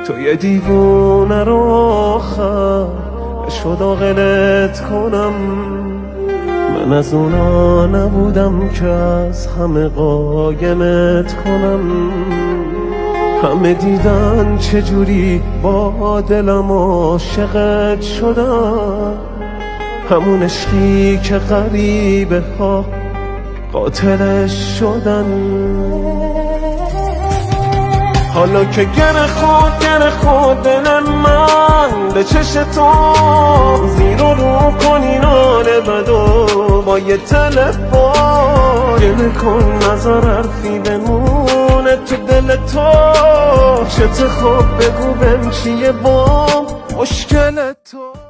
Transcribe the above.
تو یه دیوونه رو آخر شد عاقلت کنم. من از اونا نبودم که از همه قایمت کنم. همه دیدن چجوری با دلم عاشقت شدم، همون عشقی که غریبه ها قاتلش شدن. حالا که گره خود دل من به چش تو زیر و رو کنین آن بدو با یه تلفن گله کن نظر حرفی بمونه تو دل تو. چه خوب بگو بهم چیه با مشکل تو.